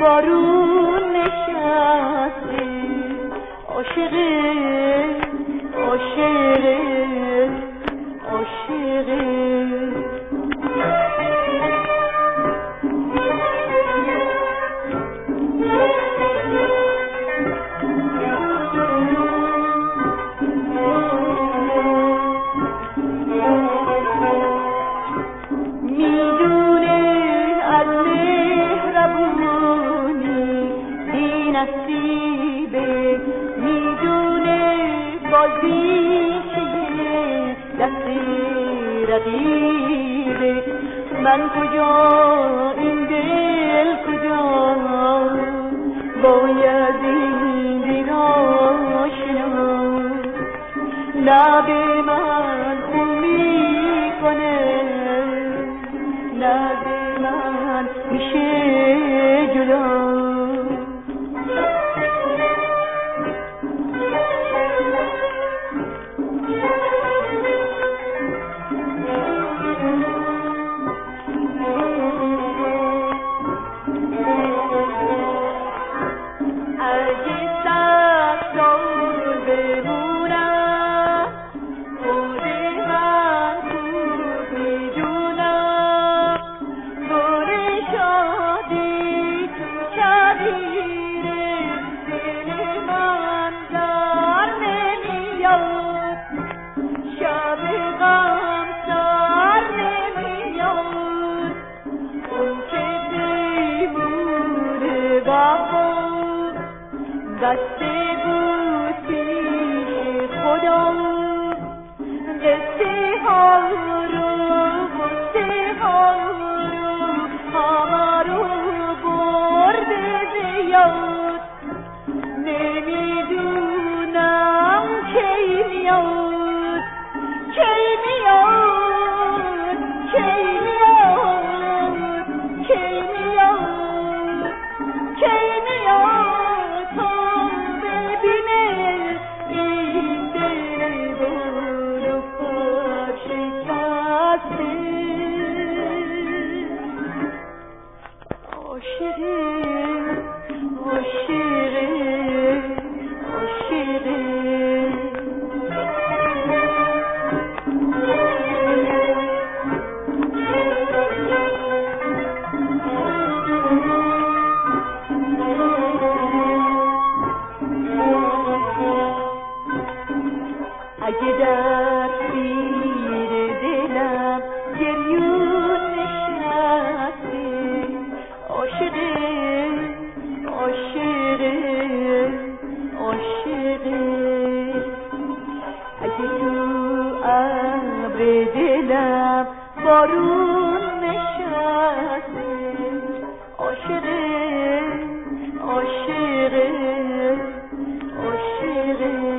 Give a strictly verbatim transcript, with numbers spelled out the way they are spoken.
بارون نشسته عاشقه عاشقه عاشقه نصیبه میدونه بازیشه دست رقیبه من کجا این دل کجا باید این دل آشنا لب من خون میکنه لب من میشه جدا بسته بود پیش خدا قصه ها رو قصه ها رو همه رو برده زیاد نمیدونم کی میاد کی میاد کی میاد کی میاد کی میاد اگه در سیر دلم گریون نشسته عاشقه عاشقه عاشقه اگه تو ابر دلم بارون نشسته عاشقه عاشقه عاشقه